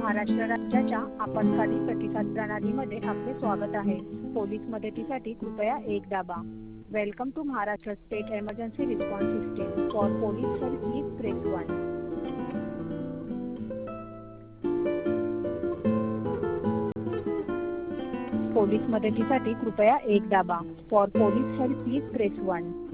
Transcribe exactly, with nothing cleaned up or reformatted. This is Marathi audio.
महाराष्ट्र राज्याच्या आपत्कालीन प्रतिसाद प्रणालीमध्ये आपले स्वागत आहे. पोलीस मदतीसाठी कृपया एक दाबा. Welcome to Maharashtra state emergency response system. For police help please press one. Police मदतीसाठी कृपया एक दाबा. For police help please press one.